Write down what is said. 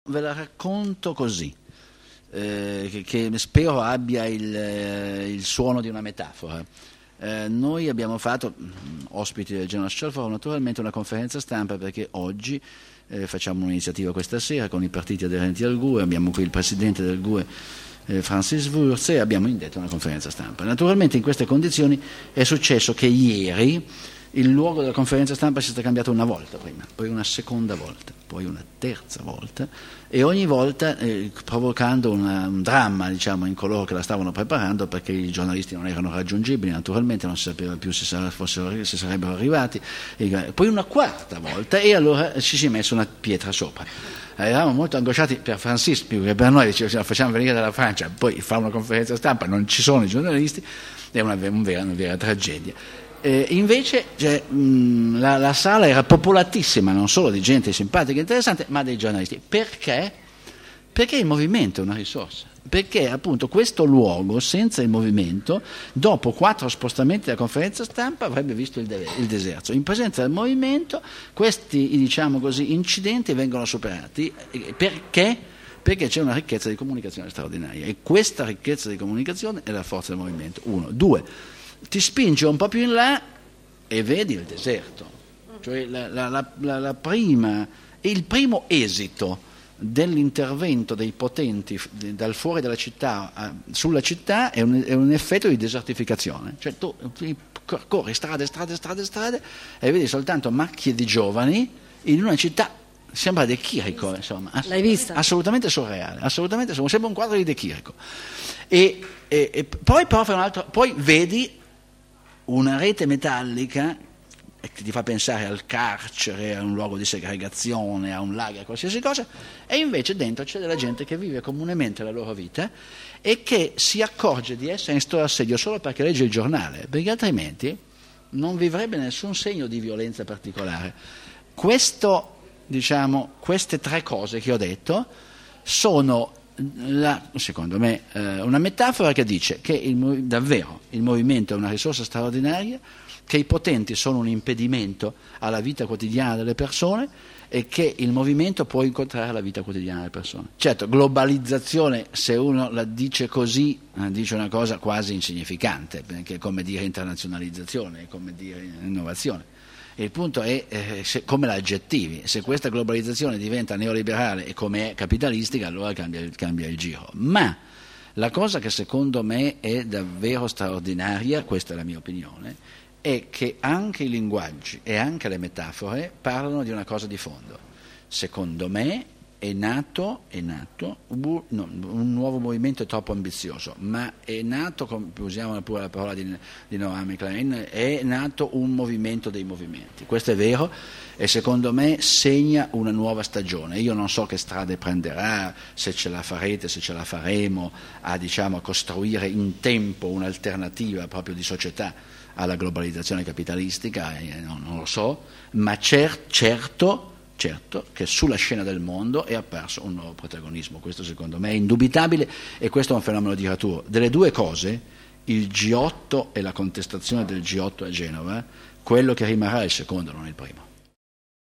Ve la racconto così, che spero abbia il suono di una metafora. Noi abbiamo fatto, ospiti del Genoa Social Forum, naturalmente una conferenza stampa perché oggi facciamo un'iniziativa questa sera con i partiti aderenti al GUE, abbiamo qui il presidente del GUE Francis Wurz e abbiamo indetto una conferenza stampa. Naturalmente in queste condizioni è successo che ieri il luogo della conferenza stampa sia stato cambiato una volta prima, poi una seconda volta, poi una terza volta e ogni volta provocando un dramma, diciamo, in coloro che la stavano preparando, perché i giornalisti non erano raggiungibili, naturalmente non si sapeva più se sarebbero arrivati, poi una quarta volta e allora ci si è messo una pietra sopra. Eravamo molto angosciati per Francis, più che per noi, dicevamo facciamo venire dalla Francia, poi fa una conferenza stampa, non ci sono i giornalisti, è una vera tragedia. Invece la sala era popolatissima non solo di gente simpatica e interessante, ma dei giornalisti. Perché? Perché il movimento è una risorsa. Perché appunto questo luogo senza il movimento, dopo 4 spostamenti della conferenza stampa, avrebbe visto il deserto. In presenza del movimento questi, diciamo così, incidenti vengono superati. Perché? Perché c'è una ricchezza di comunicazione straordinaria e questa ricchezza di comunicazione è la forza del movimento. 1. 2. Ti spinge un po' più in là e vedi il deserto, cioè il primo esito dell'intervento dei potenti dal fuori della città sulla città è un effetto di desertificazione, cioè tu corri strade e vedi soltanto macchie di giovani in una città. Sembra De Chirico, insomma. L'hai vista? Assolutamente surreale, sembra un quadro di De Chirico. E poi poi vedi una rete metallica che ti fa pensare al carcere, a un luogo di segregazione, a un lager, qualsiasi cosa, e invece dentro c'è della gente che vive comunemente la loro vita e che si accorge di essere in stato d'assedio solo perché legge il giornale, perché altrimenti non vivrebbe nessun segno di violenza particolare. Queste 3 cose che ho detto sono secondo me una metafora che dice che davvero il movimento è una risorsa straordinaria, che i potenti sono un impedimento alla vita quotidiana delle persone e che il movimento può incontrare la vita quotidiana delle persone. Certo, globalizzazione, se uno la dice così, dice una cosa quasi insignificante, perché è come dire internazionalizzazione, è come dire innovazione. Il punto è come l'aggettivi. Se questa globalizzazione diventa neoliberale e come è capitalistica, allora cambia il giro. Ma la cosa che secondo me è davvero straordinaria, questa è la mia opinione, è che anche i linguaggi e anche le metafore parlano di una cosa di fondo. Secondo me è nato un nuovo movimento, è troppo ambizioso, ma è nato, usiamo pure la parola di Noam Klein, è nato un movimento dei movimenti. Questo è vero e secondo me segna una nuova stagione. Io non so che strade prenderà, se ce la farete, se ce la faremo a costruire in tempo un'alternativa proprio di società alla globalizzazione capitalistica, non lo so, ma certo che sulla scena del mondo è apparso un nuovo protagonismo. Questo secondo me è indubitabile e questo è un fenomeno duraturo. Delle 2 cose, il G8 e la contestazione del G8 a Genova, quello che rimarrà è il secondo, non il primo.